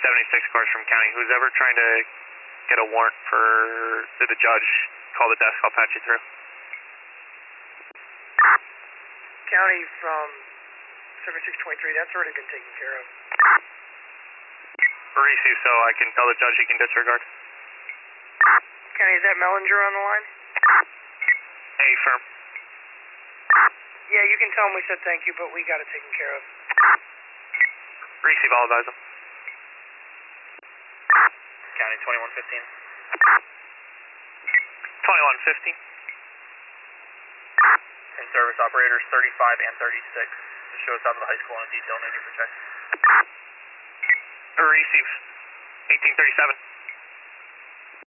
76 cars from county. Who's ever trying to get a warrant for the judge, call the desk, I'll patch you through. County from 7623, that's already been taken care of. Receive, so I can tell the judge he can disregard. County, is that Mellinger on the line? Hey, firm. Yeah, you can tell him we said thank you, but we got it taken care of. Receive, I'll advise him. County 2115. 2115. In service operators 35 and 36. Just show us out of the high school on a detail, no need for check. Receive. 1837.